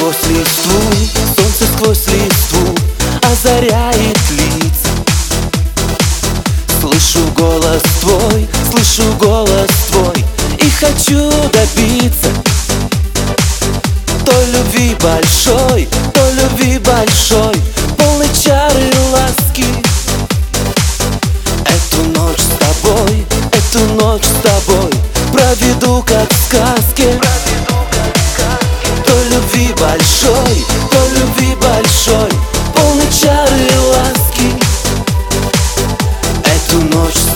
сквозь листву, солнце сквозь листву озаряет лица. Слышу голос твой и хочу добиться той любви большой, полной чары и ласки. Эту ночь с тобой проведу как в сказке. Той любви большой, полной чары и ласки. Эту ночь с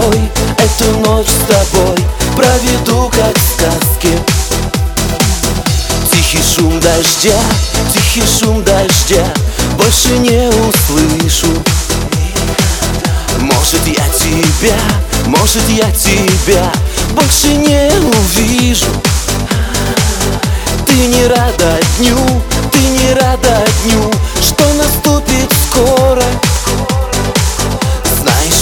тобой проведу как в сказке. Тихий шум дождя больше не услышу. Может я тебя больше не увижу. Ты не рада дню, что наступит скоро. Знаешь,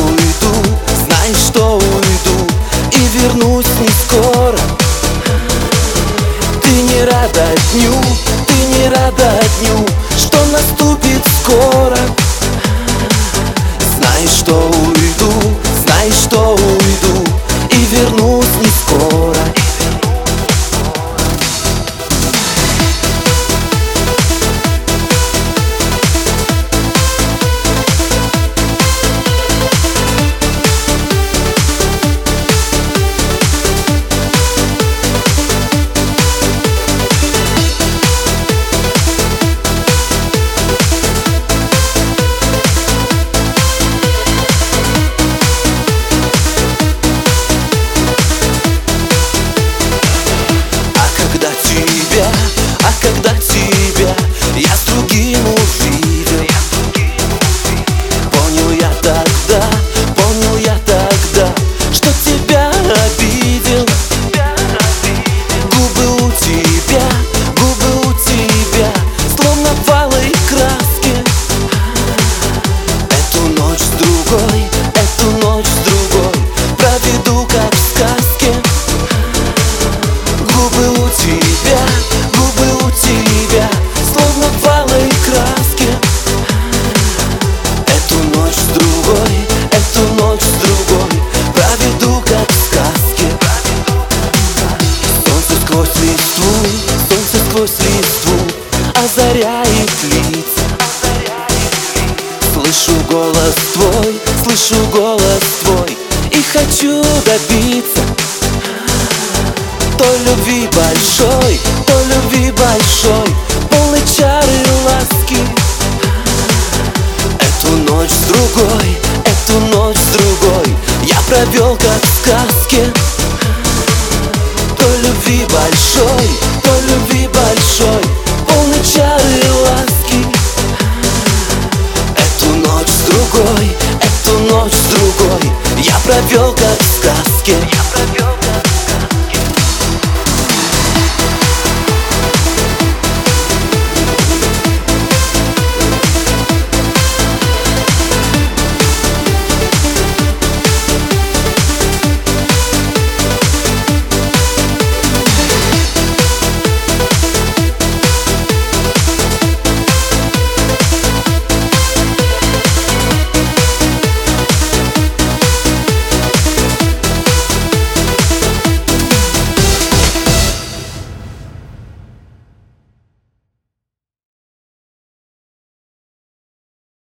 что уйду и вернусь не скоро. Ты не рада дню, что наступит скоро. Знаешь, что уйду и вернусь не скоро. Когда тебя я с другим увидел, понял я тогда, что тебя обидел. Губы у тебя, словно в алой краске. Эту ночь с другой проведу как в сказке. Губы у тебя, словно в алой краске. Эту ночь с другой проведу как в сказке. Солнце сквозь листву озаряет лица. Слышу голос твой и хочу добиться той любви большой, полной чары и ласки. Эту ночь с другой я провел как в сказке. Той любви большой,